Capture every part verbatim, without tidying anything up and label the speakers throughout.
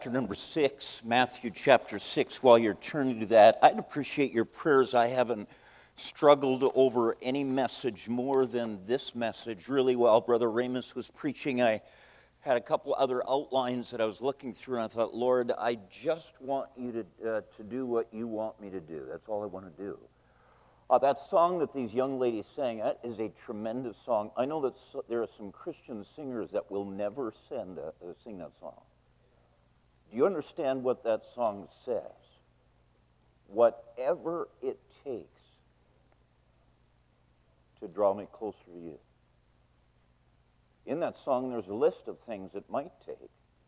Speaker 1: Chapter number six, Matthew chapter six. While you're turning to that, I'd appreciate your prayers. I haven't struggled over any message more than this message. Really, while Brother Ramus was preaching, I had a couple other outlines that I was looking through, and I thought, Lord, I just want you to, uh, to do what you want me to do. That's all I want to do. Uh, that song that these young ladies sang, that is a tremendous song. I know that so, there are some Christian singers that will never sing, the, uh, sing that song. Do you understand what that song says? Whatever it takes to draw me closer to you. In that song, there's a list of things it might take.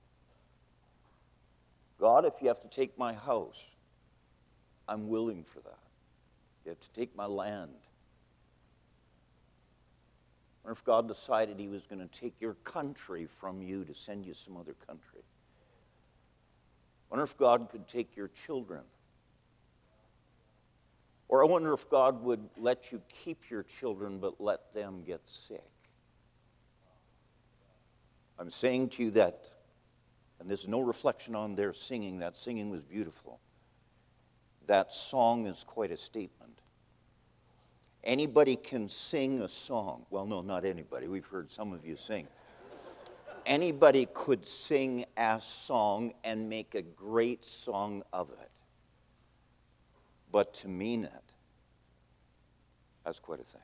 Speaker 1: God, if you have to take my house, I'm willing for that. You have to take my land. Or if God decided he was going to take your country from you to send you some other country. I wonder if God could take your children. Or I wonder if God would let you keep your children but let them get sick. I'm saying to you that, and there's no reflection on their singing, that singing was beautiful. That song is quite a statement. Anybody can sing a song. Well, no, not anybody. We've heard some of you sing. Anybody could sing a song and make a great song of it. But to mean it, that's quite a thing.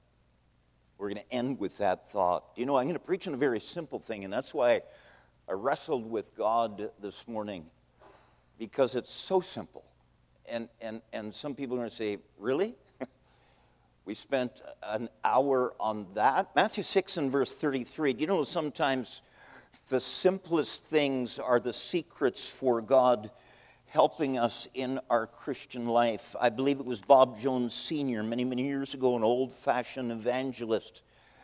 Speaker 1: We're going to end with that thought. You know, I'm going to preach on a very simple thing, and that's why I wrestled with God this morning, because it's so simple. And, and, and some people are going to say, really? We spent an hour on that. Matthew six and verse thirty-three. Do you know sometimes the simplest things are the secrets for God helping us in our Christian life? I believe it was Bob Jones Senior many, many years ago, an old-fashioned evangelist,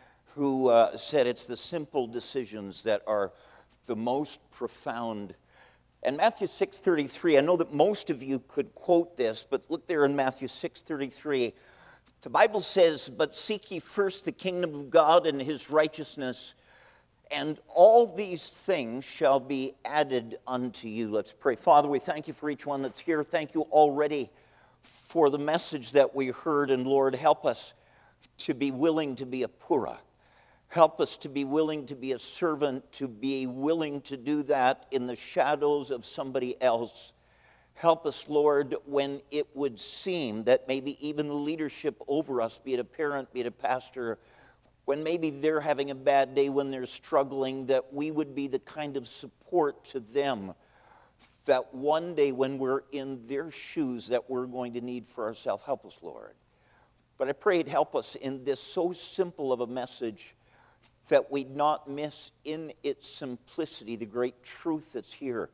Speaker 1: who uh, said it's the simple decisions that are the most profound. And Matthew six thirty-three, I know that most of you could quote this, but look there in Matthew six thirty-three. The Bible says, "But seek ye first the kingdom of God and his righteousness, and all these things shall be added unto you." Let's pray. Father, we thank you for each one that's here. Thank you already for the message that we heard. And Lord, help us to be willing to be a pura. Help us to be willing to be a servant, to be willing to do that in the shadows of somebody else. Help us, Lord, when it would seem that maybe even the leadership over us, be it a parent, be it a pastor, when maybe they're having a bad day, when they're struggling, that we would be the kind of support to them that one day when we're in their shoes that we're going to need for ourselves. Help us, Lord. But I pray it'd help us in this so simple of a message that we'd not miss in its simplicity the great truth that's here.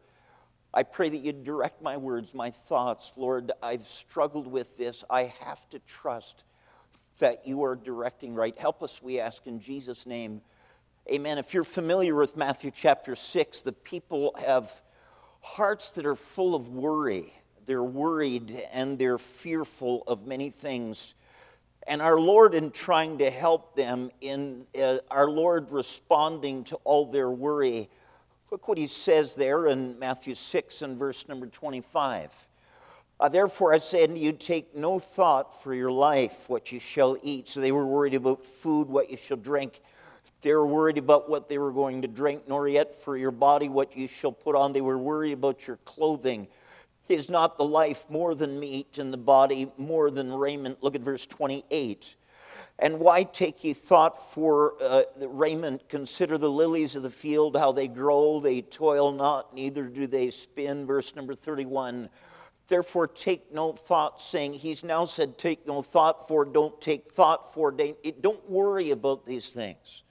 Speaker 1: I pray that you'd direct my words, my thoughts. Lord, I've struggled with this. I have to trust that you are directing right. Help us, we ask in Jesus' name. Amen. If you're familiar with Matthew chapter six, the people have hearts that are full of worry. They're worried and they're fearful of many things. And our Lord, in trying to help them, in uh, our Lord responding to all their worry, look what he says there in Matthew six and verse number twenty-five. Uh, Therefore I say unto you, take no thought for your life, what you shall eat. So they were worried about food, what you shall drink. They were worried about what they were going to drink, nor yet for your body, what you shall put on. They were worried about your clothing. Is not the life more than meat, and the body more than raiment? Look at verse twenty-eight. And why take ye thought for uh, the raiment? Consider the lilies of the field, how they grow. They toil not, neither do they spin. Verse number thirty-one. Therefore take no thought, saying, he's now said take no thought for, don't take thought for, don't worry about these things.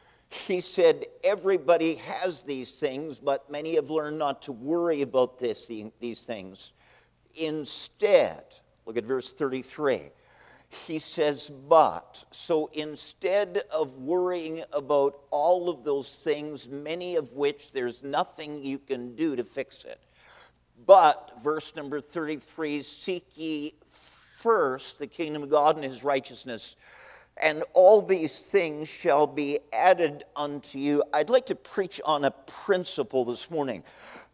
Speaker 1: He said everybody has these things, but many have learned not to worry about this, these things. Instead, look at verse thirty-three. He says, but, so instead of worrying about all of those things, many of which there's nothing you can do to fix it, but, verse number thirty-three, seek ye first the kingdom of God and his righteousness, and all these things shall be added unto you. I'd like to preach on a principle this morning.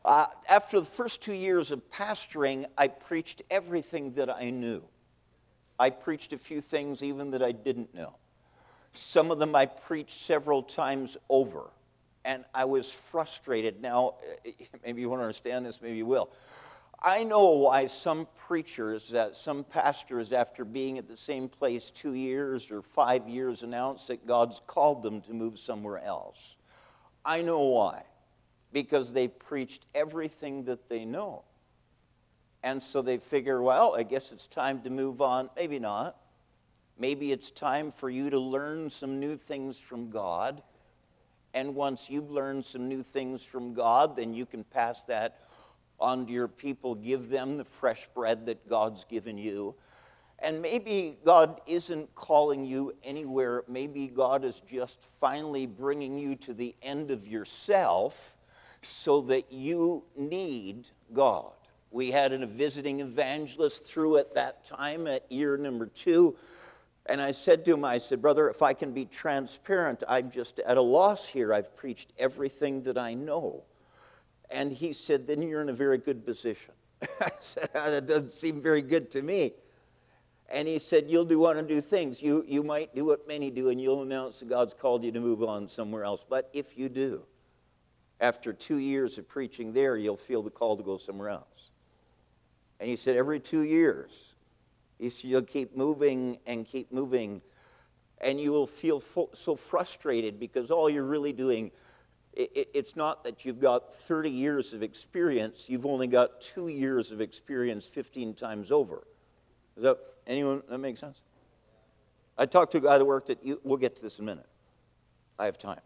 Speaker 1: Uh, after the first two years of pastoring, I preached everything that I knew. I preached a few things even that I didn't know. Some of them I preached several times over, and I was frustrated. Now, maybe you won't understand this, maybe you will. I know why some preachers, uh, some pastors, after being at the same place two years or five years, announce that God's called them to move somewhere else. I know why. Because they preached everything that they know. And so they figure, well, I guess it's time to move on. Maybe not. Maybe it's time for you to learn some new things from God. And once you've learned some new things from God, then you can pass that on to your people. Give them the fresh bread that God's given you. And maybe God isn't calling you anywhere. Maybe God is just finally bringing you to the end of yourself so that you need God. We had a visiting evangelist through at that time at year number two. And I said to him, I said, brother, if I can be transparent, I'm just at a loss here. I've preached everything that I know. And he said, then you're in a very good position. I said, that doesn't seem very good to me. And he said, you'll do one or two things. You, you might do what many do, and you'll announce that God's called you to move on somewhere else. But if you do, after two years of preaching there, you'll feel the call to go somewhere else. And he said, every two years, he said, you'll keep moving and keep moving, and you will feel fo- so frustrated because all you're really doing, it, it, it's not that you've got thirty years of experience, you've only got two years of experience fifteen times over. Does that, anyone, that make sense? I talked to a guy that worked at, we'll get to this in a minute. I have time.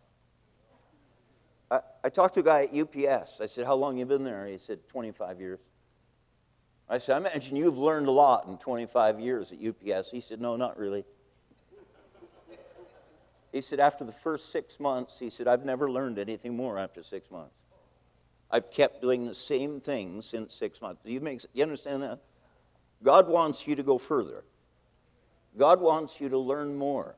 Speaker 1: I, I talked to a guy at U P S. I said, how long have you been there? He said, twenty-five years. I said, I imagine you've learned a lot in twenty-five years at U P S. He said, no, not really. He said, after the first six months, he said, I've never learned anything more after six months. I've kept doing the same thing since six months. Do you, make, you understand that? God wants you to go further. God wants you to learn more.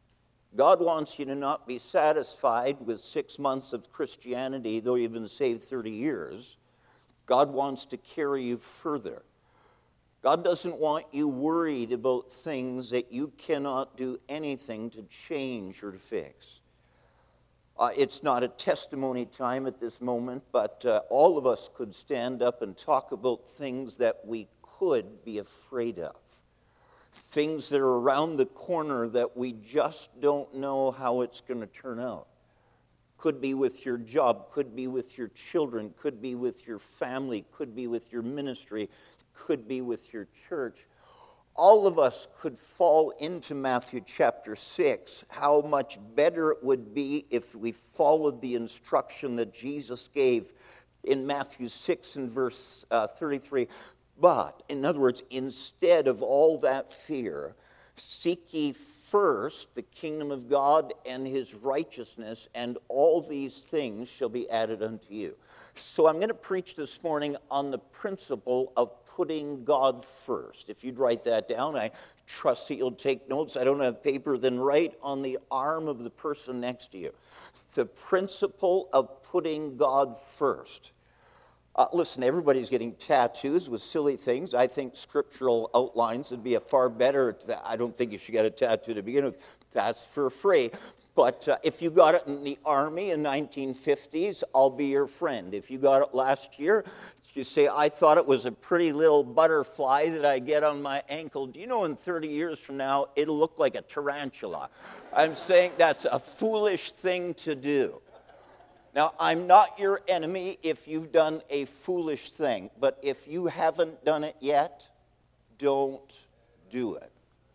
Speaker 1: God wants you to not be satisfied with six months of Christianity, though you've been saved thirty years. God wants to carry you further. God doesn't want you worried about things that you cannot do anything to change or to fix. Uh, it's not a testimony time at this moment, but uh, all of us could stand up and talk about things that we could be afraid of. Things that are around the corner that we just don't know how it's going to turn out. Could be with your job, could be with your children, could be with your family, could be with your ministry, could be with your church. All of us could fall into Matthew chapter six. How much better it would be if we followed the instruction that Jesus gave in Matthew six and verse uh, thirty-three. But, in other words, instead of all that fear, seek ye first the kingdom of God and his righteousness, and all these things shall be added unto you. So I'm going to preach this morning on the principle of putting God first. If you'd write that down, I trust that you'll take notes. I don't have paper, then write on the arm of the person next to you. The principle of putting God first. Uh, listen, everybody's getting tattoos with silly things. I think scriptural outlines would be a far better. I don't think you should get a tattoo to begin with. That's for free. But uh, if you got it in the Army in nineteen fifties, I'll be your friend. If you got it last year, you say, I thought it was a pretty little butterfly that I get on my ankle. Do you know in thirty years from now, it'll look like a tarantula? I'm saying that's a foolish thing to do. Now, I'm not your enemy if you've done a foolish thing, but if you haven't done it yet, don't do it.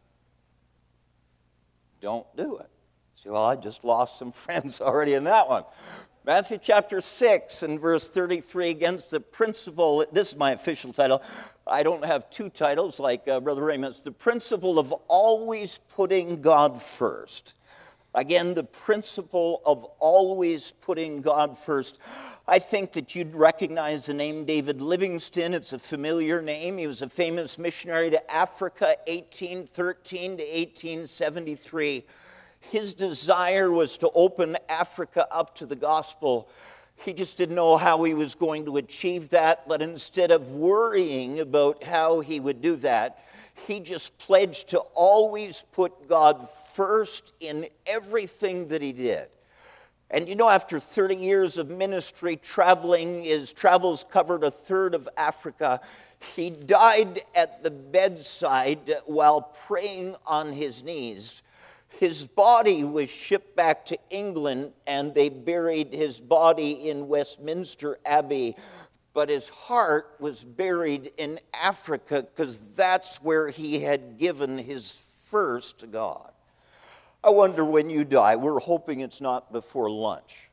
Speaker 1: Don't do it. See, well, I just lost some friends already in that one. Matthew chapter six and verse thirty-three, against the principle, this is my official title. I don't have two titles like uh, Brother Raymond's. The principle of always putting God first. Again, the principle of always putting God first. I think that you'd recognize the name David Livingstone. It's a familiar name. He was a famous missionary to Africa, eighteen thirteen to eighteen seventy-three. His desire was to open Africa up to the gospel. He just didn't know how he was going to achieve that, but instead of worrying about how he would do that, he just pledged to always put God first in everything that he did. And you know, after thirty years of ministry, traveling, his travels covered a third of Africa. He died at the bedside while praying on his knees. His body was shipped back to England, and they buried his body in Westminster Abbey. But his heart was buried in Africa because that's where he had given his first to God. I wonder when you die, we're hoping it's not before lunch.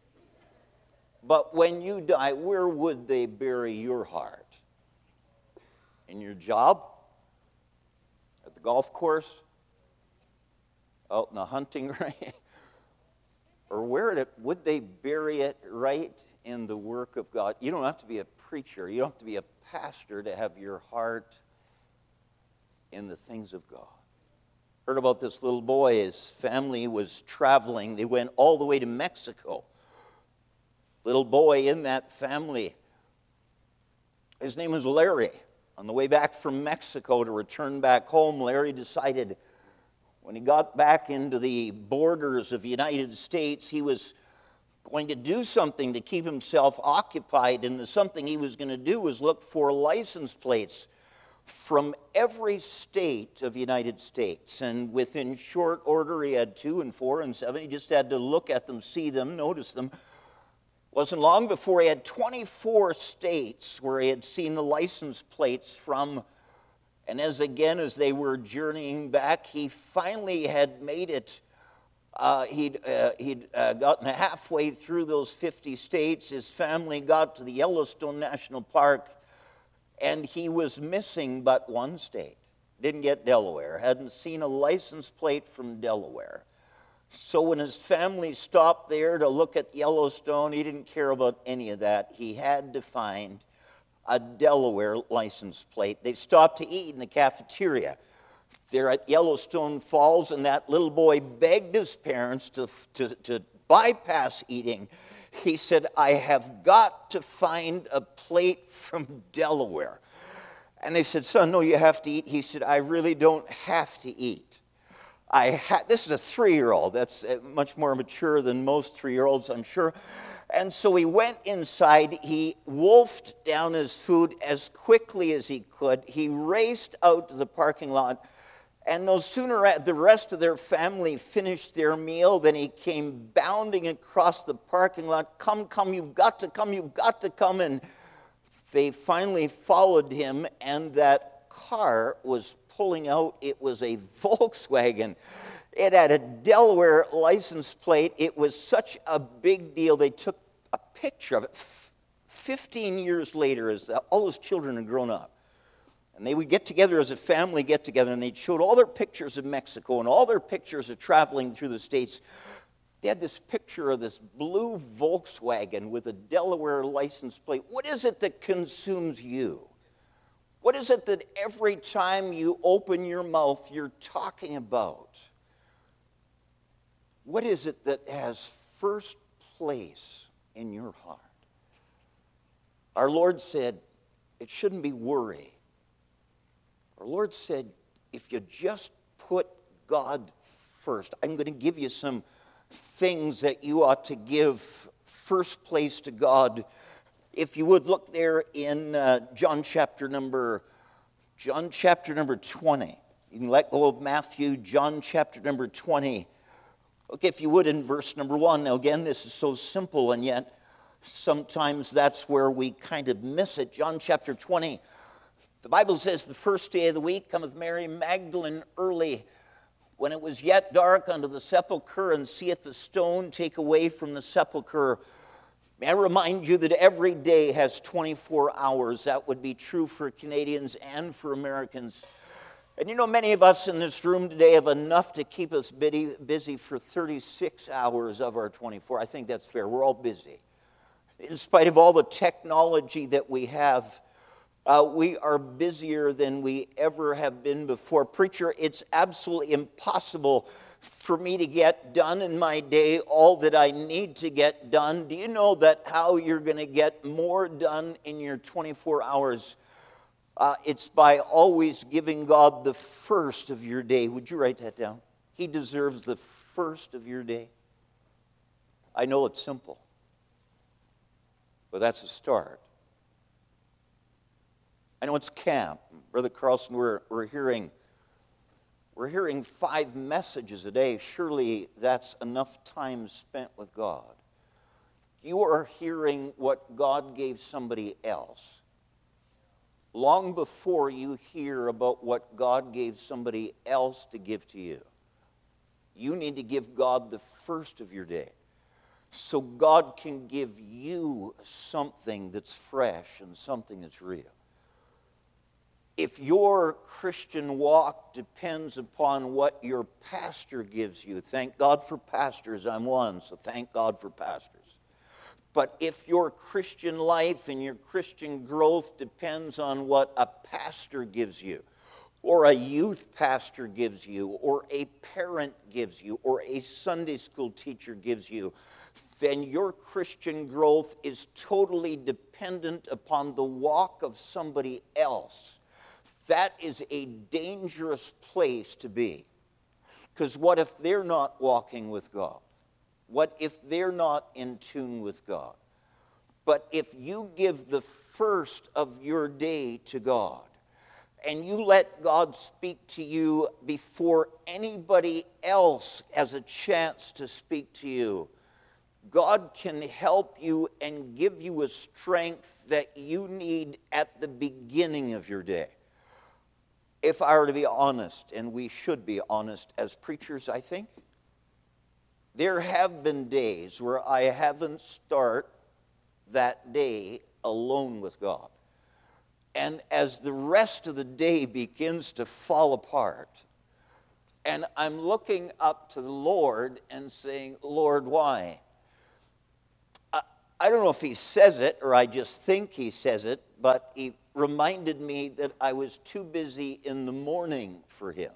Speaker 1: But when you die, where would they bury your heart? In your job? At the golf course? Out in the hunting range? Or where it, would they bury it right in the work of God? You don't have to be a preacher. You don't have to be a pastor to have your heart in the things of God. Heard about this little boy. His family was traveling. They went all the way to Mexico. Little boy in that family, his name was Larry. On the way back from Mexico to return back home, Larry decided when he got back into the borders of the United States, he was going to do something to keep himself occupied, and the something he was going to do was look for license plates from every state of the United States. And within short order, he had two and four and seven. He just had to look at them, see them, notice them. Wasn't long before he had twenty-four states where he had seen the license plates from. And as again, as they were journeying back, he finally had made it. Uh, he'd uh, he'd uh, gotten halfway through those fifty states. His family got to the Yellowstone National Park, and he was missing but one state. Didn't get Delaware. Hadn't seen a license plate from Delaware. So when his family stopped there to look at Yellowstone, he didn't care about any of that. He had to find a Delaware license plate. They stopped to eat in the cafeteria. They're at Yellowstone Falls, and that little boy begged his parents to, to, to bypass eating. He said, I have got to find a plate from Delaware. And they said, son, no, you have to eat. He said, I really don't have to eat. I ha- this is a three-year-old. That's much more mature than most three-year-olds, I'm sure. And so he went inside. He wolfed down his food as quickly as he could. He raced out to the parking lot. And no sooner had the rest of their family finished their meal than he came bounding across the parking lot. Come, come, you've got to come, you've got to come. And they finally followed him, and that car was pulling out. It was a Volkswagen. It had a Delaware license plate. It was such a big deal. They took a picture of it fifteen years later as all those children had grown up. And they would get together as a family get together, and they showed all their pictures of Mexico and all their pictures of traveling through the states. They had this picture of this blue Volkswagen with a Delaware license plate. What is it that consumes you? What is it that every time you open your mouth, you're talking about? What is it that has first place in your heart? Our Lord said, it shouldn't be worry. Our Lord said, if you just put God first, I'm going to give you some things that you ought to give first place to God. If you would look there in uh, John chapter number, John chapter number twenty. You can let go of Matthew, John chapter number twenty. Look, if you would, in verse number one. Now again, this is so simple, and yet sometimes that's where we kind of miss it. John chapter twenty. The Bible says, the first day of the week cometh Mary Magdalene early, when it was yet dark, unto the sepulchre, and seeth the stone take away from the sepulchre. May I remind you that every day has twenty-four hours. That would be true for Canadians and for Americans. And you know, many of us in this room today have enough to keep us busy for thirty-six hours of our twenty-four. I think that's fair. We're all busy. In spite of all the technology that we have, uh, we are busier than we ever have been before. Preacher, it's absolutely impossible for me to get done in my day all that I need to get done. Do you know that how you're going to get more done in your twenty-four hours? Uh, it's by always giving God the first of your day. Would you write that down? He deserves the first of your day. I know it's simple, but that's a start. I know it's camp. Brother Carlson, we're, we're hearing we're hearing five messages a day. Surely that's enough time spent with God. You are hearing what God gave somebody else. Long before you hear about what God gave somebody else to give to you, you need to give God the first of your day, so God can give you something that's fresh and something that's real. If your Christian walk depends upon what your pastor gives you, thank God for pastors, I'm one, so thank God for pastors. But if your Christian life and your Christian growth depends on what a pastor gives you, or a youth pastor gives you, or a parent gives you, or a Sunday school teacher gives you, then your Christian growth is totally dependent upon the walk of somebody else. That is a dangerous place to be. Because what if they're not walking with God? What if they're not in tune with God? But if you give the first of your day to God, and you let God speak to you before anybody else has a chance to speak to you, God can help you and give you a strength that you need at the beginning of your day. If I were to be honest, and we should be honest as preachers, I think, there have been days where I haven't started that day alone with God. And as the rest of the day begins to fall apart, and I'm looking up to the Lord and saying, Lord, why? I, I don't know if he says it or I just think he says it, but he reminded me that I was too busy in the morning for him.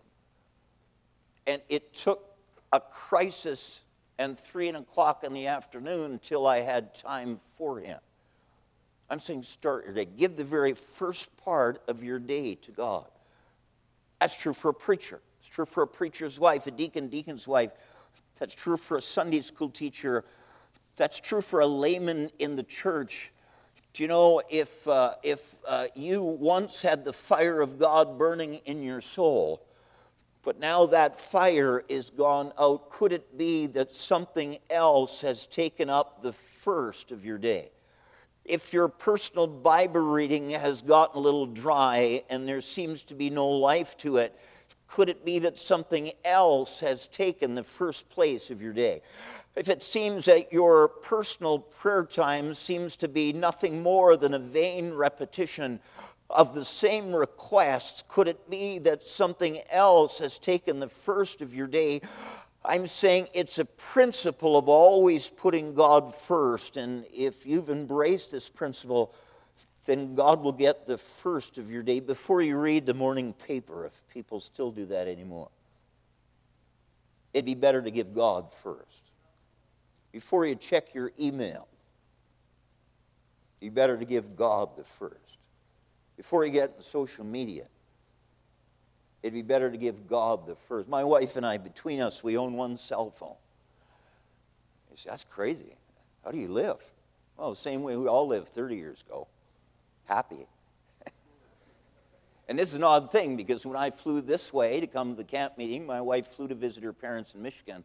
Speaker 1: And it took a crisis and three o'clock in the afternoon until I had time for him. I'm saying start your day. Give the very first part of your day to God. That's true for a preacher. It's true for a preacher's wife, a deacon, deacon's wife. That's true for a Sunday school teacher. That's true for a layman in the church. Do you know, if, uh, if uh, you once had the fire of God burning in your soul, but now that fire is gone out, could it be that something else has taken up the first of your day? If your personal Bible reading has gotten a little dry and there seems to be no life to it, could it be that something else has taken the first place of your day? If it seems that your personal prayer time seems to be nothing more than a vain repetition of the same requests, could it be that something else has taken the first of your day? I'm saying it's a principle of always putting God first, and if you've embraced this principle, then God will get the first of your day before you read the morning paper, if people still do that anymore. It'd be better to give God first. Before you check your email, you better to give God the first. Before you get in social media, it'd be better to give God the first. My wife and I, between us, we own one cell phone. You say, that's crazy. How do you live? Well, the same way we all lived thirty years ago. Happy. And this is an odd thing, because when I flew this way to come to the camp meeting, my wife flew to visit her parents in Michigan.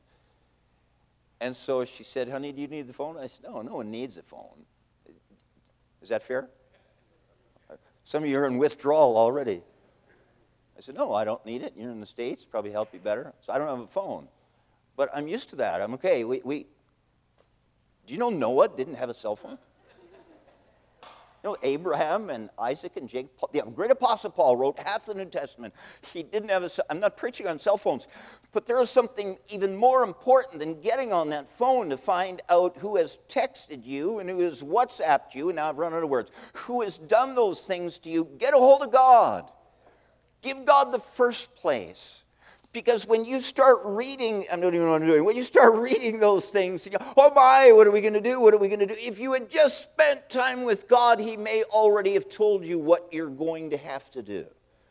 Speaker 1: And so she said, honey, do you need the phone? I said, no, no one needs a phone. Is that fair? Some of you are in withdrawal already. I said, no, I don't need it. You're in the States, probably help you better. So I don't have a phone. But I'm used to that. I'm okay. We, we, do you know Noah didn't have a cell phone? You know, Abraham and Isaac and Jacob, the great apostle Paul wrote half the New Testament. He didn't have a, I'm not preaching on cell phones, but there is something even more important than getting on that phone to find out who has texted you and who has WhatsApped you, and now I've run out of words, who has done those things to you. Get a hold of God. Give God the first place. Because when you start reading, I don't even know what I'm doing, when you start reading those things, you go, oh my, what are we going to do? What are we going to do? If you had just spent time with God, he may already have told you what you're going to have to do.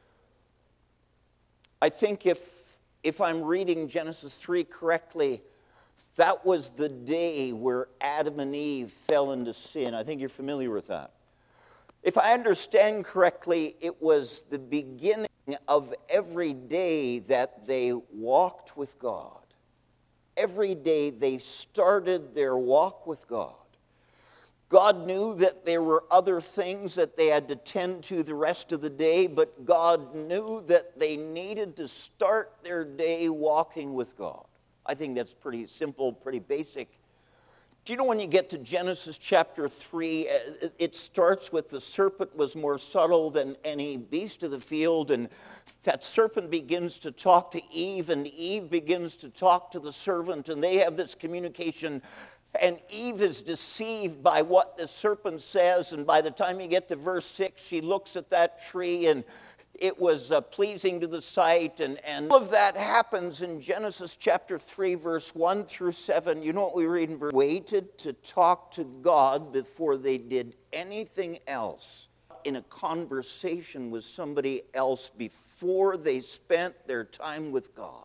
Speaker 1: I think if, if I'm reading Genesis three correctly, that was the day where Adam and Eve fell into sin. I think you're familiar with that. If I understand correctly, it was the beginning of every day that they walked with God. Every day they started their walk with God. God knew that there were other things that they had to tend to the rest of the day, but God knew that they needed to start their day walking with God. I think that's pretty simple, pretty basic. Do you know when you get to Genesis chapter three, it starts with the serpent was more subtle than any beast of the field, and that serpent begins to talk to Eve, and Eve begins to talk to the serpent, and they have this communication, and Eve is deceived by what the serpent says, and by the time you get to verse six, she looks at that tree, and it was uh, pleasing to the sight, and, and all of that happens in Genesis chapter three, verse one through seven. You know what we read in verse? Waited to talk to God before they did anything else. In a conversation with somebody else before they spent their time with God.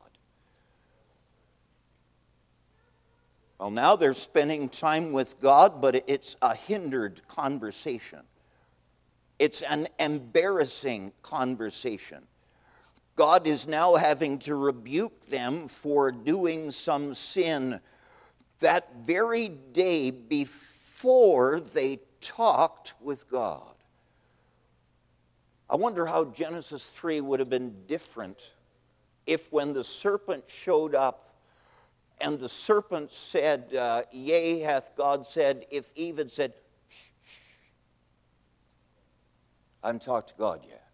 Speaker 1: Well, now they're spending time with God, but it's a hindered conversation. It's an embarrassing conversation. God is now having to rebuke them for doing some sin that very day before they talked with God. I wonder how Genesis three would have been different if when the serpent showed up and the serpent said, uh, yea, hath God said, if Eve had said, I haven't talked to God yet.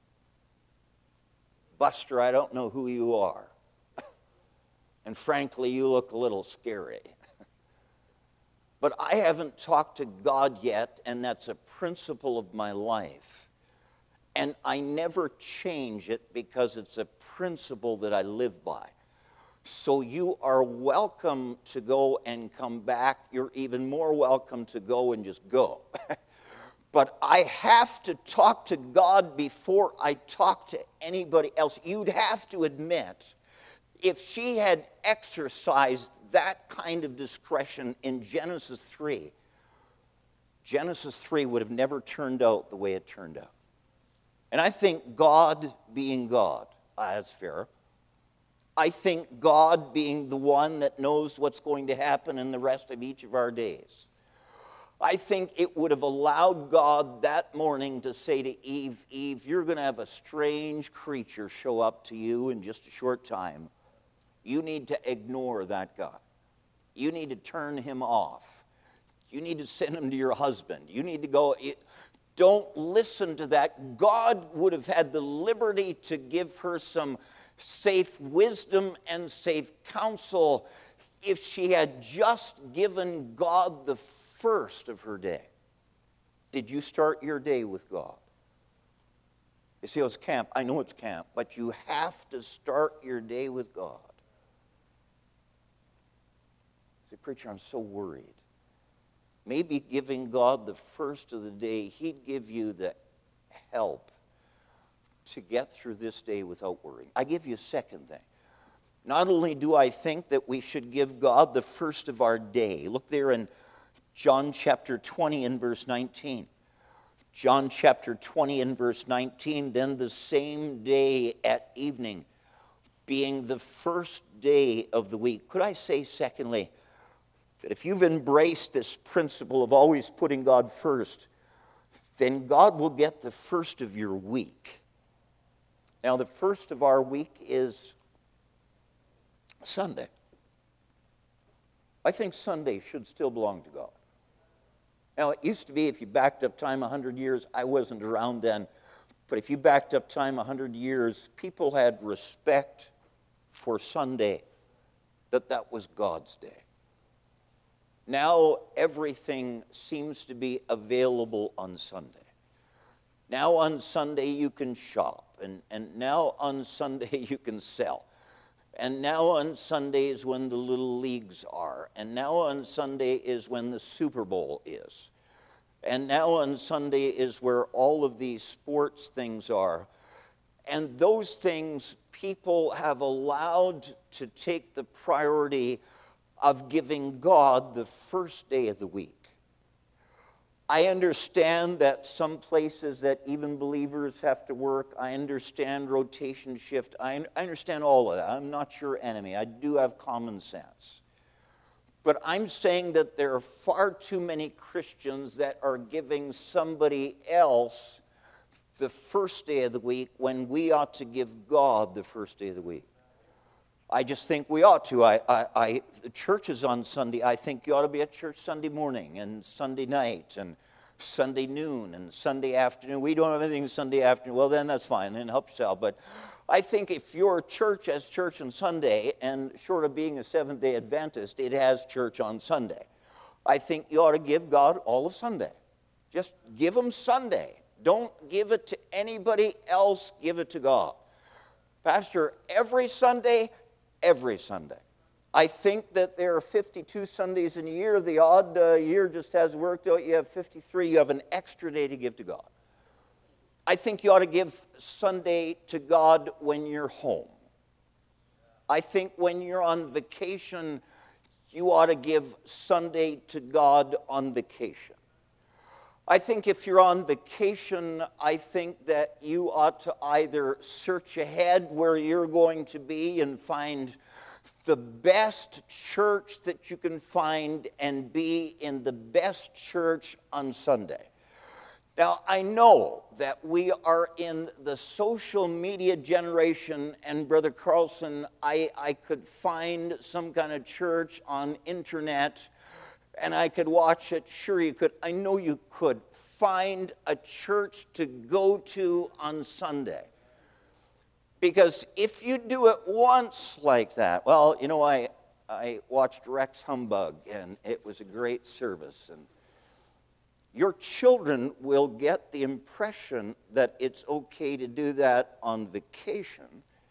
Speaker 1: Buster, I don't know who you are. And frankly, you look a little scary. But I haven't talked to God yet, and that's a principle of my life. And I never change it because it's a principle that I live by. So you are welcome to go and come back. You're even more welcome to go and just go. But I have to talk to God before I talk to anybody else. You'd have to admit, if she had exercised that kind of discretion in Genesis three, Genesis three would have never turned out the way it turned out. And I think God being God, ah, that's fair. I think God being the one that knows what's going to happen in the rest of each of our days. I think it would have allowed God that morning to say to Eve, Eve, you're going to have a strange creature show up to you in just a short time. You need to ignore that guy. You need to turn him off. You need to send him to your husband. You need to go. Don't listen to that. God would have had the liberty to give her some safe wisdom and safe counsel if she had just given God the first of her day. Did you start your day with God? You see, it's camp. I know it's camp, but you have to start your day with God. Say, preacher, I'm so worried. Maybe giving God the first of the day, he'd give you the help to get through this day without worrying. I give you a second thing. Not only do I think that we should give God the first of our day. Look there in John chapter twenty and verse nineteen. John chapter twenty and verse nineteen, then the same day at evening, being the first day of the week. Could I say, secondly, that if you've embraced this principle of always putting God first, then God will get the first of your week. Now, the first of our week is Sunday. I think Sunday should still belong to God. Now, it used to be if you backed up time one hundred years, I wasn't around then, but if you backed up time one hundred years, people had respect for Sunday, that that was God's day. Now, everything seems to be available on Sunday. Now on Sunday you can shop, and, and now on Sunday you can sell. And now on Sunday is when the little leagues are. And now on Sunday is when the Super Bowl is. And now on Sunday is where all of these sports things are. And those things people have allowed to take the priority of giving God the first day of the week. I understand that some places that even believers have to work. I understand rotation shift. I, I understand all of that. I'm not your enemy. I do have common sense. But I'm saying that there are far too many Christians that are giving somebody else the first day of the week when we ought to give God the first day of the week. I just think we ought to. I, I, I, the church is on Sunday. I think you ought to be at church Sunday morning and Sunday night and Sunday noon and Sunday afternoon. We don't have anything Sunday afternoon. Well, then that's fine. Then help yourself. But I think if your church has church on Sunday, and short of being a Seventh-day Adventist, it has church on Sunday, I think you ought to give God all of Sunday. Just give him Sunday. Don't give it to anybody else. Give it to God. Pastor, every Sunday, every Sunday. I think that there are fifty-two Sundays in a year. The odd uh, year just has worked out. You have fifty-three. You have an extra day to give to God. I think you ought to give Sunday to God when you're home. I think when you're on vacation, you ought to give Sunday to God on vacation. I think if you're on vacation, I think that you ought to either search ahead where you're going to be and find the best church that you can find and be in the best church on Sunday. Now, I know that we are in the social media generation, and Brother Carlson, I, I could find some kind of church on internet, and I could watch it. Sure, you could. I know you could find a church to go to on Sunday. Because if you do it once like that, well, you know, I, I watched Rex Humbug, and it was a great service, and your children will get the impression that it's okay to do that on vacation,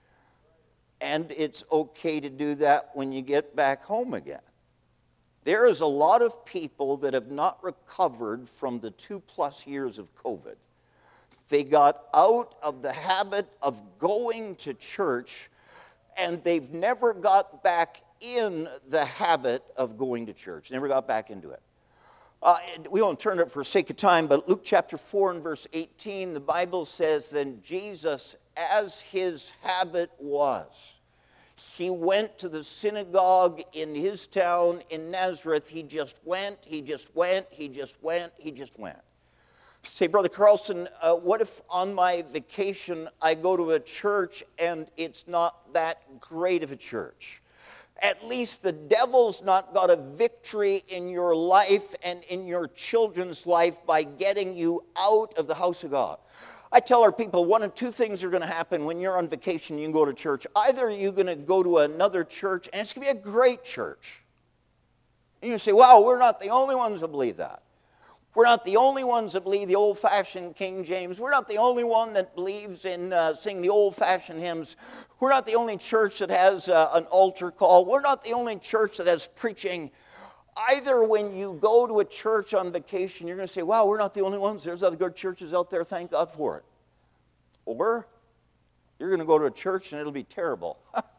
Speaker 1: and it's okay to do that when you get back home again. There is a lot of people that have not recovered from the two-plus years of COVID. They got out of the habit of going to church, and they've never got back in the habit of going to church. Never got back into it. Uh, we won't turn it for sake of time, but Luke chapter four and verse eighteen, the Bible says, "Then Jesus, as his habit was, he went to the synagogue in his town in Nazareth. He just went, he just went, he just went, he just went." Say, Brother Carlson, uh, what if on my vacation I go to a church and it's not that great of a church? At least the devil's not got a victory in your life and in your children's life by getting you out of the house of God. I tell our people one of two things are going to happen when you're on vacation. You can go to church. Either you're going to go to another church, and it's going to be a great church. And you say, wow, we're not the only ones that believe that. We're not the only ones that believe the old-fashioned King James. We're not the only one that believes in uh, singing the old-fashioned hymns. We're not the only church that has uh, an altar call. We're not the only church that has preaching. Either when you go to a church on vacation, you're going to say, wow, we're not the only ones. There's other good churches out there. Thank God for it. Or you're going to go to a church and it'll be terrible.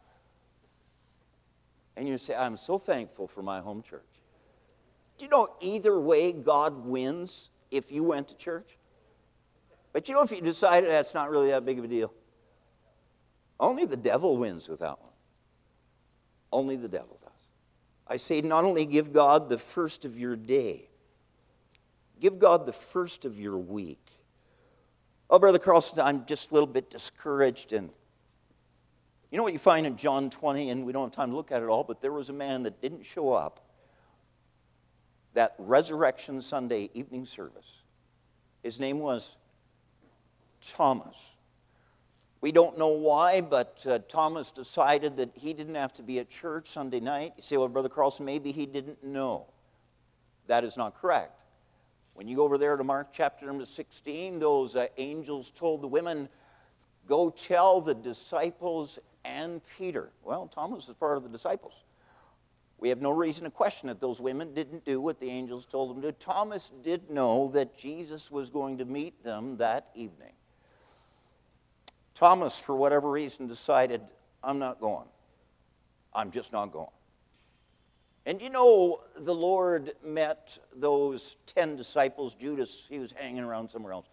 Speaker 1: And you say, I'm so thankful for my home church. Do you know either way God wins if you went to church? But you know if you decided that's not really that big of a deal? Only the devil wins with that one. Only the devil does. I say not only give God the first of your day, give God the first of your week. Oh, Brother Carlson, I'm just a little bit discouraged. And you know what you find in John twenty, and we don't have time to look at it all, but there was a man that didn't show up that Resurrection Sunday evening service. His name was Thomas. We don't know why, but uh, Thomas decided that he didn't have to be at church Sunday night. You say, well, Brother Carlson, maybe he didn't know. That is not correct. When you go over there to Mark chapter number sixteen, those uh, angels told the women, go tell the disciples and Peter. Well, Thomas is part of the disciples. We have no reason to question that those women didn't do what the angels told them to do. Thomas did know that Jesus was going to meet them that evening. Thomas, for whatever reason, decided, I'm not going. I'm just not going. And you know, the Lord met those ten disciples. Judas, he was hanging around somewhere else.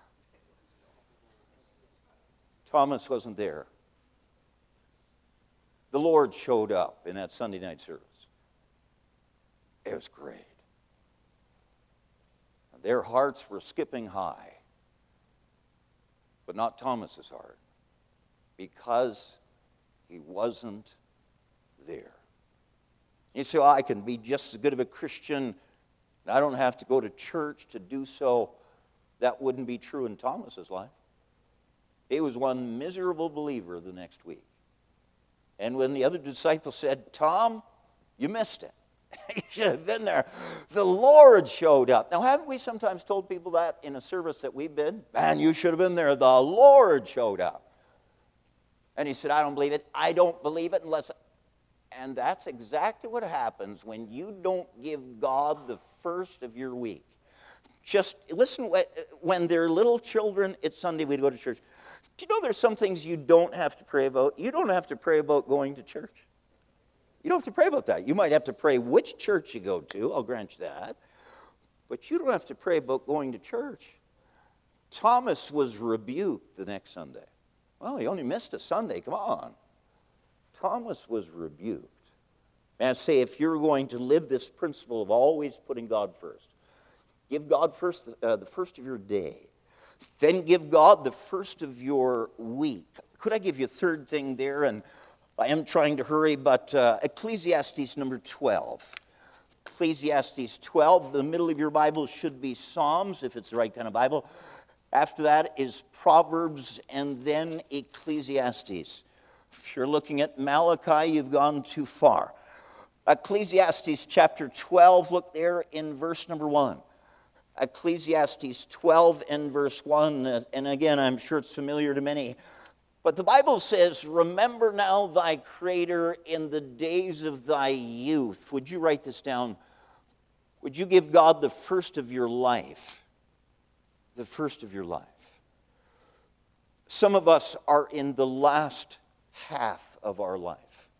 Speaker 1: Thomas wasn't there. The Lord showed up in that Sunday night service. It was great. Their hearts were skipping high, but not Thomas's heart, because he wasn't there. You say, well, I can be just as good of a Christian, and I don't have to go to church to do so. That wouldn't be true in Thomas's life. He was one miserable believer the next week. And when the other disciples said, Tom, you missed it. You should have been there. The Lord showed up. Now, haven't we sometimes told people that in a service that we've been? Man, you should have been there. The Lord showed up. And he said, I don't believe it. I don't believe it unless... And that's exactly what happens when you don't give God the first of your week. Just listen, when they're little children, it's Sunday, we go to church. Do you know there's some things you don't have to pray about? You don't have to pray about going to church. You don't have to pray about that. You might have to pray which church you go to, I'll grant you that. But you don't have to pray about going to church. Thomas was rebuked the next Sunday. Well, he only missed a Sunday, come on. Thomas was rebuked. And I say, if you're going to live this principle of always putting God first, give God first uh, the first of your day. Then give God the first of your week. Could I give you a third thing there? And I am trying to hurry, but uh, Ecclesiastes number twelve. Ecclesiastes twelve, the middle of your Bible should be Psalms, if it's the right kind of Bible. After that is Proverbs, and then Ecclesiastes. If you're looking at Malachi, you've gone too far. Ecclesiastes chapter twelve, look there in verse number one. Ecclesiastes twelve and verse one, and again, I'm sure it's familiar to many. But the Bible says, remember now thy Creator in the days of thy youth. Would you write this down? Would you give God the first of your life? The first of your life. Some of us are in the last half of our life.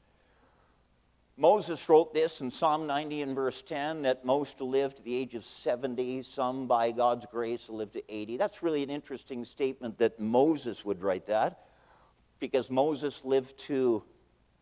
Speaker 1: Moses wrote this in Psalm ninety and verse ten, that most will live to the age of seventy, some by God's grace will live to eighty. That's really an interesting statement that Moses would write that, because Moses lived to one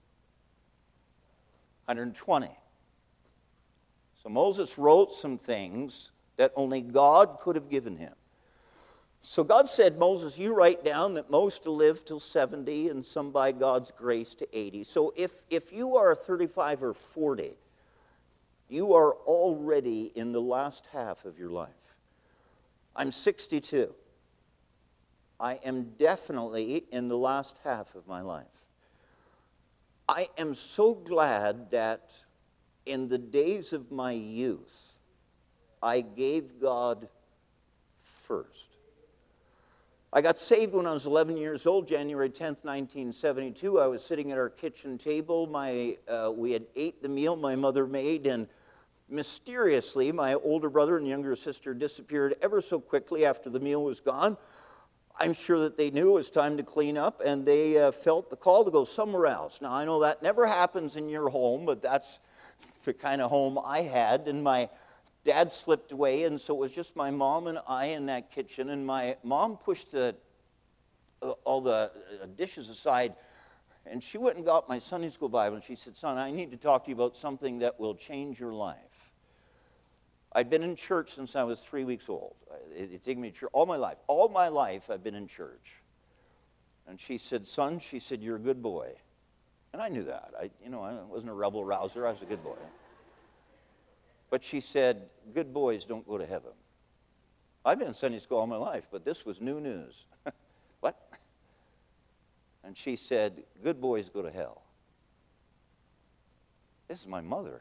Speaker 1: hundred twenty. So Moses wrote some things that only God could have given him. So God said, Moses, you write down that most will live till seventy and some by God's grace to eighty. So if, if you are thirty-five or forty, you are already in the last half of your life. I'm sixty-two. I am definitely in the last half of my life. I am so glad that in the days of my youth, I gave God first. I got saved when I was eleven years old, January tenth, nineteen seventy-two. I was sitting at our kitchen table. My, uh, we had ate the meal my mother made, and mysteriously, my older brother and younger sister disappeared ever so quickly after the meal was gone. I'm sure that they knew it was time to clean up, and they uh, felt the call to go somewhere else. Now, I know that never happens in your home, but that's the kind of home I had, and my Dad slipped away, and so it was just my mom and I in that kitchen, and my mom pushed the, uh, all the uh, dishes aside, and she went and got my Sunday school Bible, and she said, son, I need to talk to you about something that will change your life. I'd been in church since I was three weeks old. It, it taken me to church all my life. All my life I've been in church. And she said, son, she said, you're a good boy. And I knew that. I, you know, I wasn't a rebel rouser. I was a good boy. But she said, good boys don't go to heaven. I've been in Sunday school all my life, but this was new news. What? And she said, good boys go to hell. This is my mother.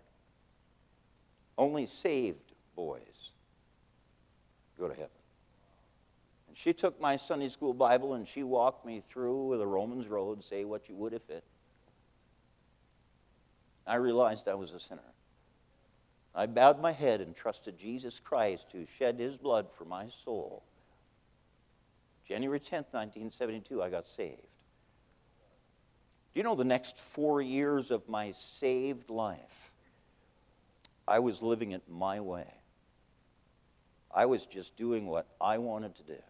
Speaker 1: Only saved boys go to heaven. And She took my Sunday school Bible and she walked me through the Romans road, say what you would if it. I realized I was a sinner. I bowed my head and trusted Jesus Christ who shed his blood for my soul. January tenth, nineteen seventy-two, I got saved. Do you know the next four years of my saved life, I was living it my way. I was just doing what I wanted to do.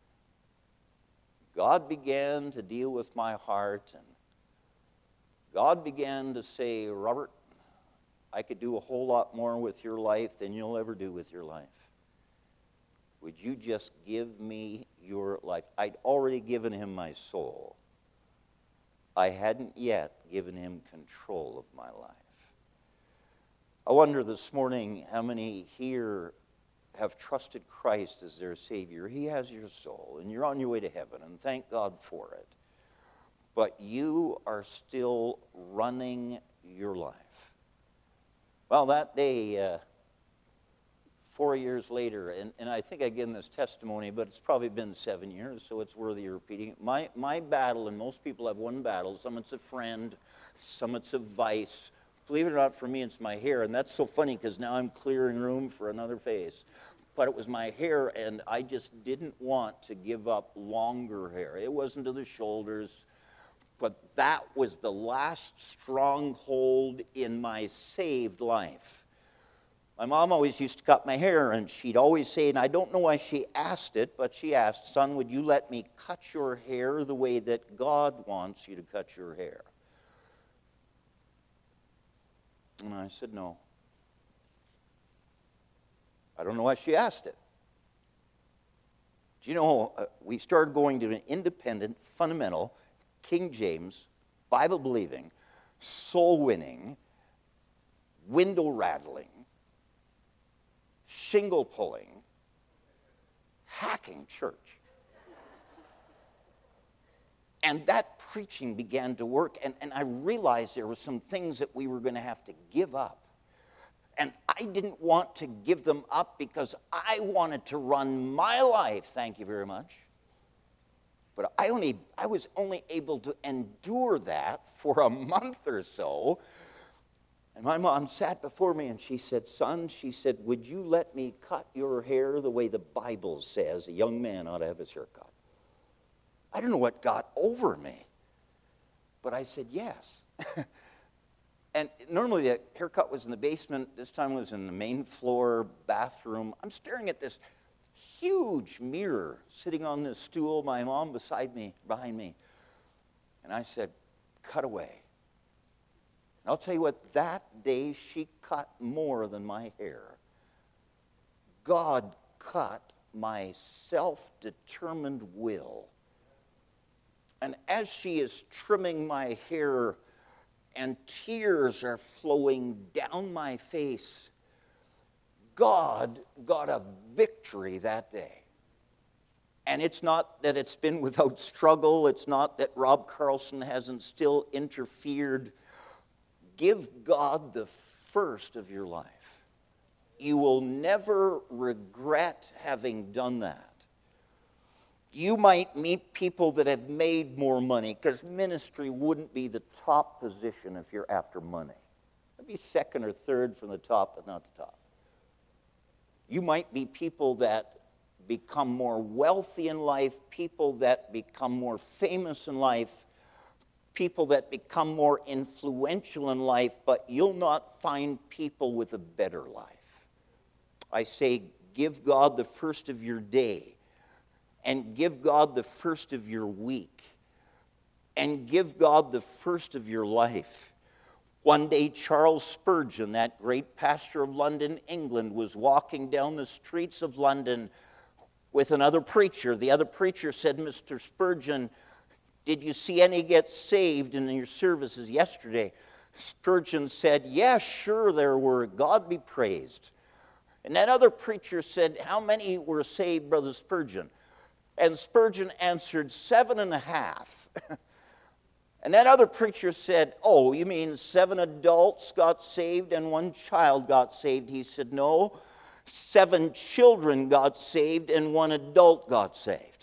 Speaker 1: God began to deal with my heart, and God began to say, Robert, I could do a whole lot more with your life than you'll ever do with your life. Would you just give me your life? I'd already given him my soul. I hadn't yet given him control of my life. I wonder this morning how many here have trusted Christ as their Savior. He has your soul, and you're on your way to heaven, and thank God for it. But you are still running your life. Well, that day, uh, four years later, and, and I think I give this testimony, but it's probably been seven years, so it's worthy of repeating. My, my battle, and most people have one battle, some it's a friend, some it's a vice. Believe it or not, for me, it's my hair, and that's so funny because now I'm clearing room for another face. But it was my hair, and I just didn't want to give up longer hair. It wasn't to the shoulders, but that was the last stronghold in my saved life. My mom always used to cut my hair, and she'd always say, and I don't know why she asked it, but she asked, son, would you let me cut your hair the way that God wants you to cut your hair? And I said, no. I don't know why she asked it. Do you know, uh, we started going to an independent, fundamental, King James, Bible-believing, soul-winning, window-rattling, shingle-pulling, hacking church. And that preaching began to work, and, and I realized there were some things that we were going to have to give up. And I didn't want to give them up because I wanted to run my life, thank you very much. But I only I was only able to endure that for a month or so. And my mom sat before me and she said, son, she said, would you let me cut your hair the way the Bible says a young man ought to have his hair cut? I don't know what got over me, but I said yes. And normally the haircut was in the basement. This time it was in the main floor bathroom. I'm staring at this huge mirror sitting on this stool, my mom beside me, behind me. And I said, cut away. And I'll tell you what, that day she cut more than my hair. God cut my self-determined will. And as she is trimming my hair and tears are flowing down my face, God got a victory that day. And it's not that it's been without struggle. It's not that Rob Carlson hasn't still interfered. Give God the first of your life. You will never regret having done that. You might meet people that have made more money, because ministry wouldn't be the top position if you're after money. It'd be second or third from the top, but not the top. You might be people that become more wealthy in life, people that become more famous in life, people that become more influential in life, but you'll not find people with a better life. I say, give God the first of your day. And give God the first of your week. And give God the first of your life. One day, Charles Spurgeon, that great pastor of London, England, was walking down the streets of London with another preacher. The other preacher said, Mister Spurgeon, did you see any get saved in your services yesterday? Spurgeon said, yes, sure there were. God be praised. And that other preacher said, how many were saved, Brother Spurgeon? And Spurgeon answered, seven and a half. And that other preacher said, oh, you mean seven adults got saved and one child got saved? He said, no, seven children got saved and one adult got saved.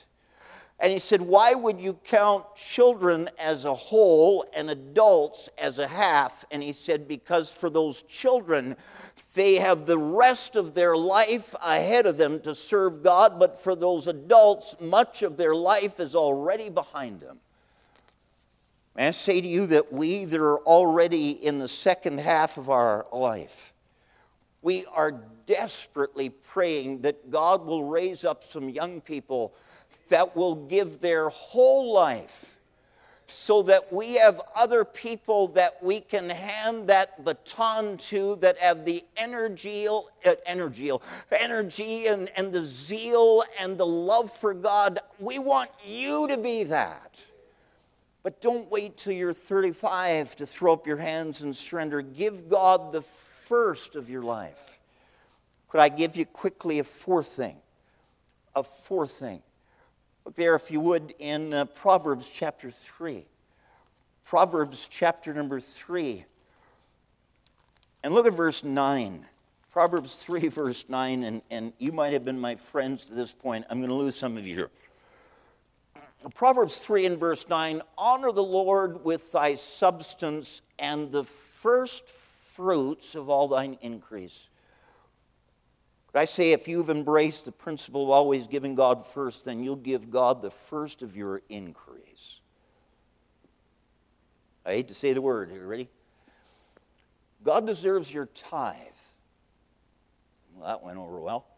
Speaker 1: And he said, why would you count children as a whole and adults as a half? And he said, because for those children, they have the rest of their life ahead of them to serve God, but for those adults, much of their life is already behind them. May I say to you that we that are already in the second half of our life, we are desperately praying that God will raise up some young people that will give their whole life so that we have other people that we can hand that baton to that have the energy, uh, energy, energy and, and the zeal and the love for God. We want you to be that. But don't wait till you're thirty-five to throw up your hands and surrender. Give God the first of your life. Could I give you quickly a fourth thing? A fourth thing. Look there, if you would, in uh, Proverbs chapter three. Proverbs chapter number three. And look at verse nine. Proverbs three, verse nine. And, and you might have been my friends to this point. I'm going to lose some of you here. Proverbs three and verse nine. Honor the Lord with thy substance and the first fruits of all thine increase. I say if you've embraced the principle of always giving God first, then you'll give God the first of your increase. I hate to say the word. Are you ready? God deserves your tithe. Well, that went over well.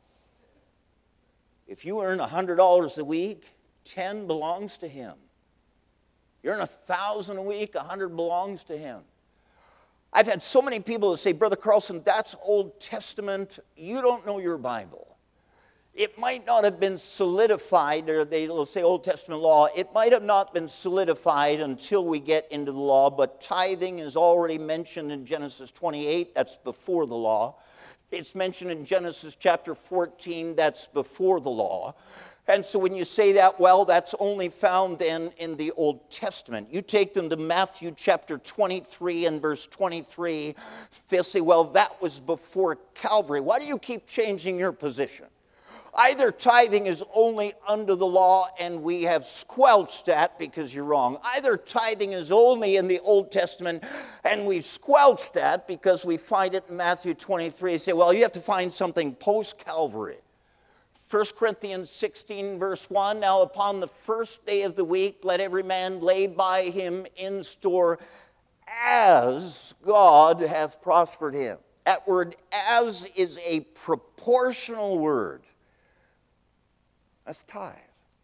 Speaker 1: If you earn one hundred dollars a week, ten belongs to Him. You earn one thousand dollars a week, one hundred belongs to Him. I've had so many people that say, Brother Carlson, that's Old Testament. You don't know your Bible. It might not have been solidified, or they'll say Old Testament law. It might have not been solidified until we get into the law, but tithing is already mentioned in Genesis twenty-eight. That's before the law. It's mentioned in Genesis chapter fourteen. That's before the law. And so when you say that, well, that's only found then in the Old Testament. You take them to Matthew chapter twenty-three and verse twenty-three, they'll say, well, that was before Calvary. Why do you keep changing your position? Either tithing is only under the law and we have squelched that because you're wrong. Either tithing is only in the Old Testament and we've squelched that because we find it in Matthew twenty-three. You say, well, you have to find something post-Calvary. First Corinthians sixteen, verse one, now upon the first day of the week, let every man lay by him in store as God hath prospered him. That word as is a proportional word. That's tithe.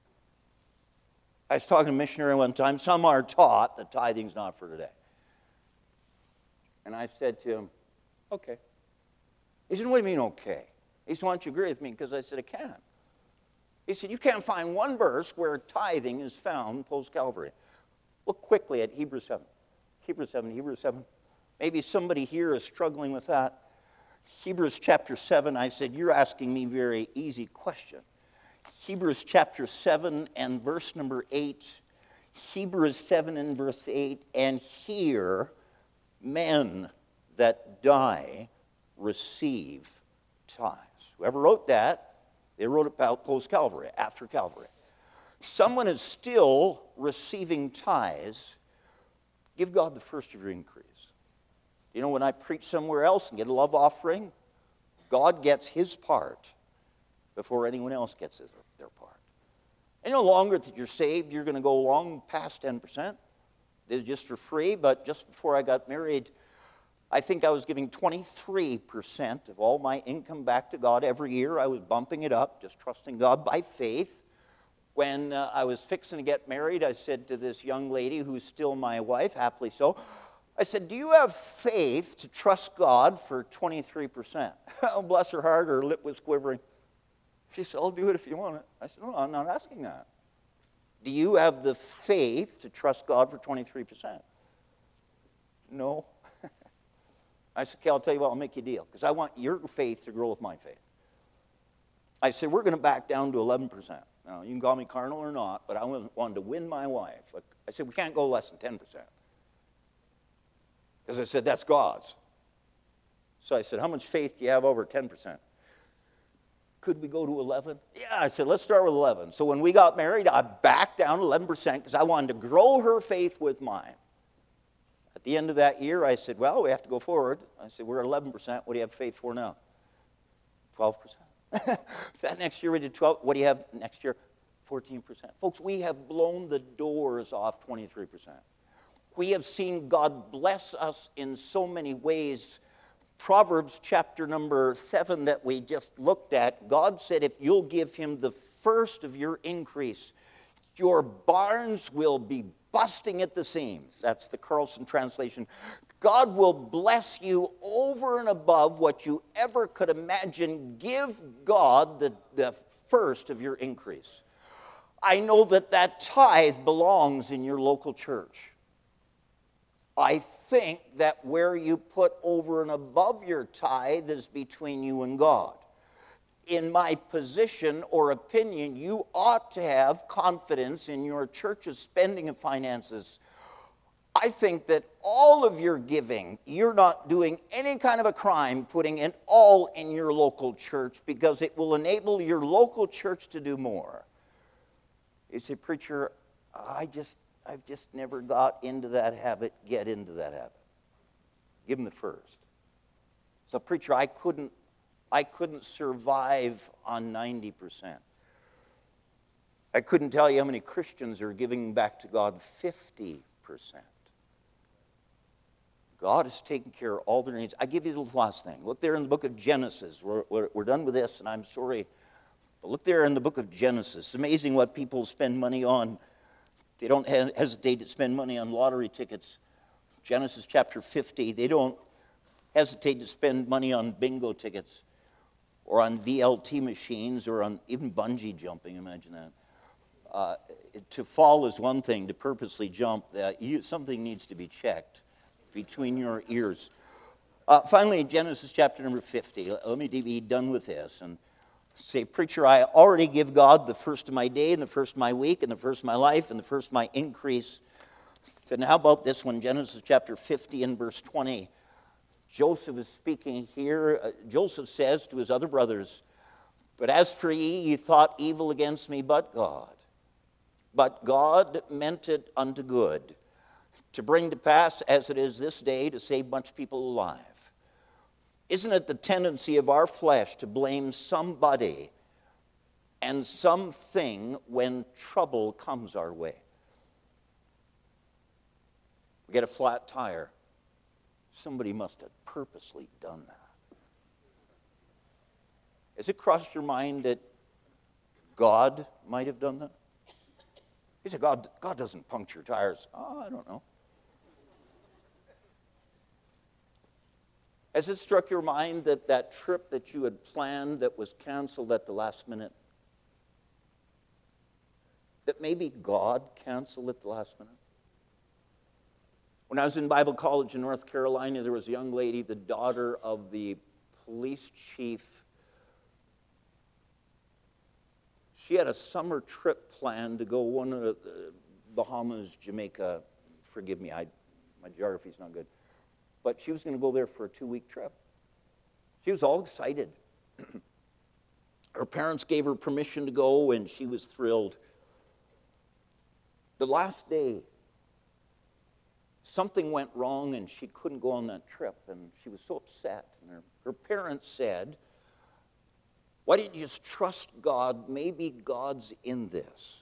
Speaker 1: I was talking to a missionary one time. Some are taught that tithing's not for today. And I said to him, okay. He said, what do you mean, okay? He said, why don't you agree with me? Because I said, I can't. He said, you can't find one verse where tithing is found post-Calvary. Look quickly at Hebrews seven. Hebrews seven, Hebrews seven. Maybe somebody here is struggling with that. Hebrews chapter seven, I said, you're asking me a very easy question. Hebrews chapter seven and verse number eight. Hebrews seven and verse eight. And here men that die receive tithes. Whoever wrote that, they wrote it about post-Calvary, after Calvary. Someone is still receiving tithes. Give God the first of your increase. You know, when I preach somewhere else and get a love offering, God gets His part before anyone else gets his, their part. And no longer that you're saved, you're going to go long past ten percent. It's just for free, but just before I got married, I think I was giving twenty-three percent of all my income back to God every year. I was bumping it up, just trusting God by faith. When uh, I was fixing to get married, I said to this young lady who's still my wife, happily so, I said, do you have faith to trust God for twenty-three percent? Oh, bless her heart, her lip was quivering. She said, I'll do it if you want it. I said, no, I'm not asking that. Do you have the faith to trust God for twenty-three percent? No. I said, okay, I'll tell you what, I'll make you a deal, because I want your faith to grow with my faith. I said, we're going to back down to eleven percent. Now, you can call me carnal or not, but I wanted to win my wife. I said, we can't go less than ten percent. Because I said, that's God's. So I said, how much faith do you have over ten percent? Could we go to eleven? Yeah, I said, let's start with eleven. So when we got married, I backed down eleven percent because I wanted to grow her faith with mine. At the end of that year, I said, well, we have to go forward. I said, we're at eleven percent. What do you have faith for now? twelve percent. That next year we did twelve. What do you have next year? fourteen percent. Folks, we have blown the doors off twenty-three percent. We have seen God bless us in so many ways. Proverbs chapter number seven that we just looked at, God said if you'll give him the first of your increase, your barns will be busting at the seams. That's the Carlson translation. God will bless you over and above what you ever could imagine. Give God the, the first of your increase. I know that that tithe belongs in your local church. I think that where you put over and above your tithe is between you and God. In my position or opinion, you ought to have confidence in your church's spending of finances. I think that all of your giving, you're not doing any kind of a crime putting it all in your local church because it will enable your local church to do more. You say, preacher, I just... I've just never got into that habit. Get into that habit. Give him the first. So, preacher, I couldn't, I couldn't survive on ninety percent. I couldn't tell you how many Christians are giving back to God fifty percent. God has taken care of all their needs. I give you the last thing. Look there in the book of Genesis. We're, we're, we're done with this, and I'm sorry. But look there in the book of Genesis. It's amazing what people spend money on. They don't hesitate to spend money on lottery tickets. Genesis chapter fifty, they don't hesitate to spend money on bingo tickets or on V L T machines or on even bungee jumping, imagine that. Uh, to fall is one thing, to purposely jump, uh, you, something needs to be checked between your ears. Uh, finally, Genesis chapter number fifty, let me be done with this. And say, preacher, I already give God the first of my day and the first of my week and the first of my life and the first of my increase. Then how about this one, Genesis chapter fifty and verse twenty. Joseph is speaking here. Uh, Joseph says to his other brothers, but as for ye, ye thought evil against me, but God. But God meant it unto good, to bring to pass, as it is this day, to save much people alive. Isn't it the tendency of our flesh to blame somebody and something when trouble comes our way? We get a flat tire. Somebody must have purposely done that. Has it crossed your mind that God might have done that? You say, God, God doesn't puncture tires. Oh, I don't know. Has it struck your mind that that trip that you had planned that was canceled at the last minute, that maybe God canceled at the last minute? When I was in Bible college in North Carolina, there was a young lady, the daughter of the police chief. She had a summer trip planned to go one of the Bahamas, Jamaica. Forgive me, I, my geography's not good. But she was going to go there for a two-week trip. She was all excited. Her parents gave her permission to go, and she was thrilled. The last day, something went wrong, and she couldn't go on that trip, and she was so upset. And her, her parents said, why didn't you just trust God? Maybe God's in this.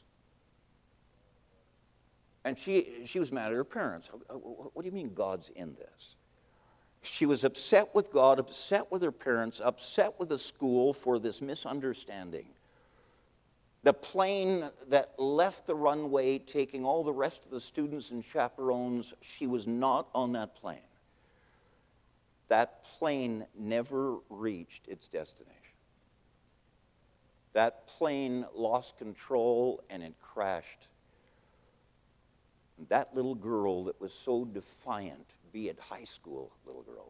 Speaker 1: And she, she was mad at her parents. What do you mean God's in this? She was upset with God, upset with her parents, upset with the school for this misunderstanding. The plane that left the runway, taking all the rest of the students and chaperones, she was not on that plane. That plane never reached its destination. That plane lost control and it crashed. That little girl that was so defiant, be it high school little girl,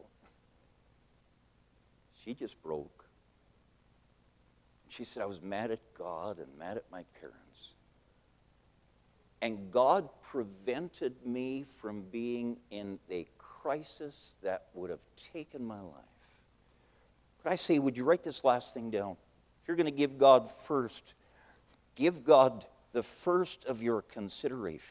Speaker 1: she just broke. She said, I was mad at God and mad at my parents. And God prevented me from being in a crisis that would have taken my life. Could I say, would you write this last thing down? you're going to give God first, give God the first of your considerations.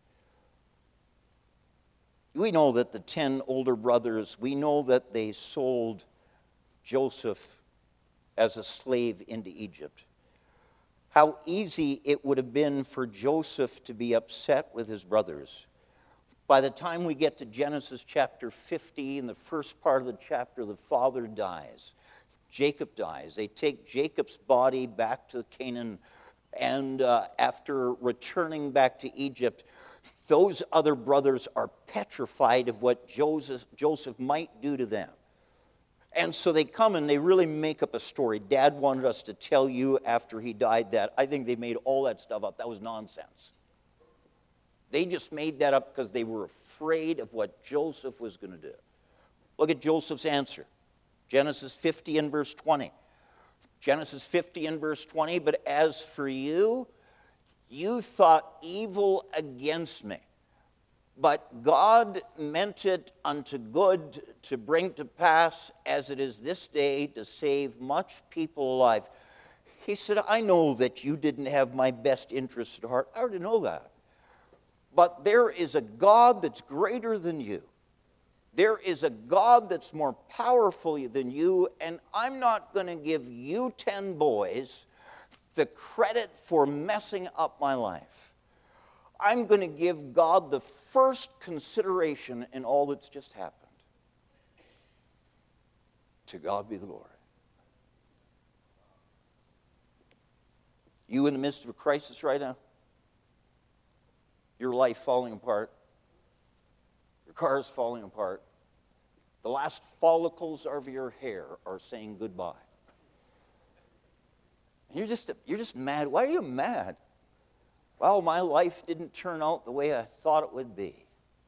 Speaker 1: We know that the ten older brothers, we know that they sold Joseph as a slave into Egypt. How easy it would have been for Joseph to be upset with his brothers. By the time we get to Genesis chapter fifty, in the first part of the chapter, the father dies. Jacob dies. They take Jacob's body back to Canaan, and uh, after returning back to Egypt, those other brothers are petrified of what Joseph, Joseph might do to them. And so they come and they really make up a story. Dad wanted us to tell you after he died that. I think they made all that stuff up. That was nonsense. They just made that up because they were afraid of what Joseph was going to do. Look at Joseph's answer. Genesis fifty and verse twenty. Genesis fifty and verse twenty, but as for you, you thought evil against me. But God meant it unto good to bring to pass, as it is this day, to save much people alive. He said, I know that you didn't have my best interest at heart. I already know that. But there is a God that's greater than you. There is a God that's more powerful than you, and I'm not going to give you ten boys the credit for messing up my life. I'm going to give God the first consideration in all that's just happened. To God be the glory. You in the midst of a crisis right now? Your life falling apart? Your car is falling apart? The last follicles of your hair are saying goodbye. You're just, you're just mad. Why are you mad? Well, my life didn't turn out the way I thought it would be.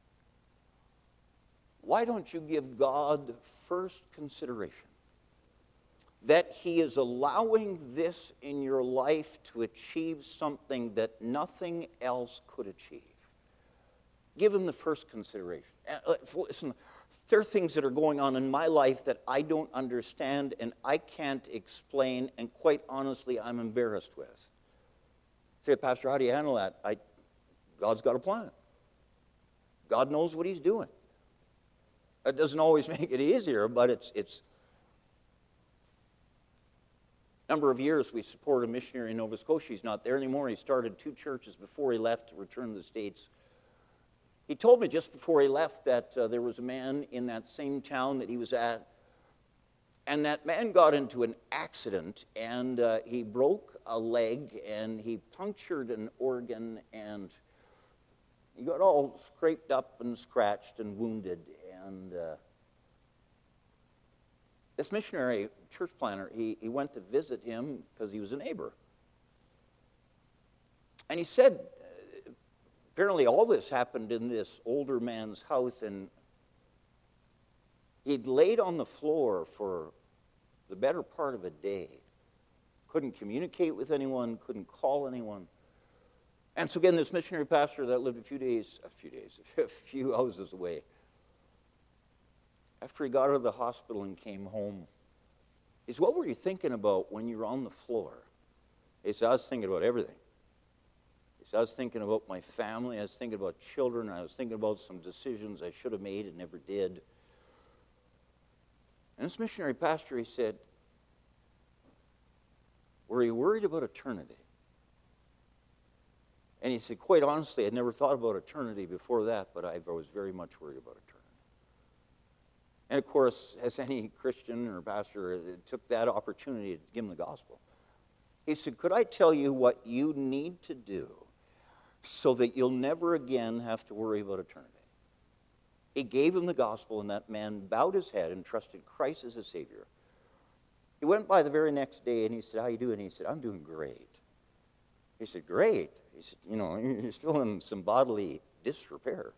Speaker 1: Why don't you give God first consideration? That He is allowing this in your life to achieve something that nothing else could achieve. Give Him the first consideration. Listen, there are things that are going on in my life that I don't understand and I can't explain, and quite honestly, I'm embarrassed with. Say, Pastor, how do you handle that? I, God's got a plan. God knows what He's doing. That doesn't always make it easier, but it's it's. A number of years we supported a missionary in Nova Scotia. He's not there anymore. He started two churches before he left to return to the States. He told me just before he left that uh, there was a man in that same town that he was at, and that man got into an accident, and uh, he broke a leg, and he punctured an organ, and he got all scraped up and scratched and wounded. And uh, this missionary church planter, he, he went to visit him because he was a neighbor. And he said, apparently all this happened in this older man's house, and he'd laid on the floor for the better part of a day. Couldn't communicate with anyone, couldn't call anyone. And so again, this missionary pastor that lived a few days, a few days, a few houses away, after he got out of the hospital and came home, he said, what were you thinking about when you were on the floor? He said, I was thinking about everything. He said, I was thinking about my family, I was thinking about children, I was thinking about some decisions I should have made and never did. And this missionary pastor, he said, were you worried about eternity? And he said, quite honestly, I'd never thought about eternity before that, but I was very much worried about eternity. And of course, as any Christian or pastor, took that opportunity to give him the gospel. He said, could I tell you what you need to do so that you'll never again have to worry about eternity? He gave him the gospel, and that man bowed his head and trusted Christ as his Savior. He went by the very next day, and he said, how you doing? He said, I'm doing great. He said, great. He said, you know, you're still in some bodily disrepair.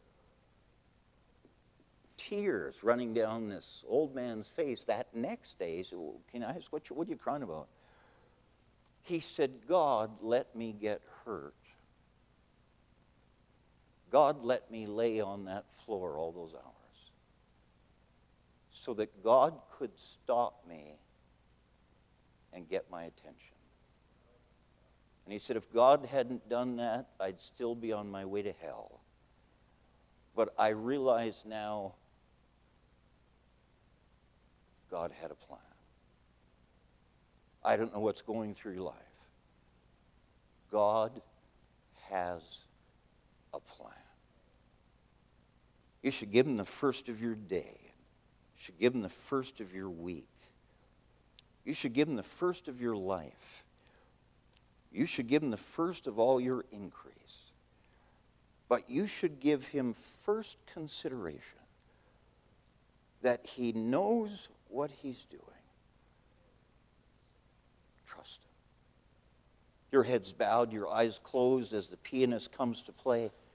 Speaker 1: Tears running down this old man's face. That next day, he said, well, can I ask, what, you, what are you crying about? He said, God let me get hurt. God let me lay on that floor all those hours so that God could stop me and get my attention. And he said, if God hadn't done that, I'd still be on my way to hell. But I realize now God had a plan. I don't know what's going through your life. God has a plan. You should give him the first of your day. You should give him the first of your week. You should give him the first of your life. You should give him the first of all your increase. But you should give him first consideration that he knows what he's doing. Trust him. Your head's bowed, your eyes closed as the pianist comes to play.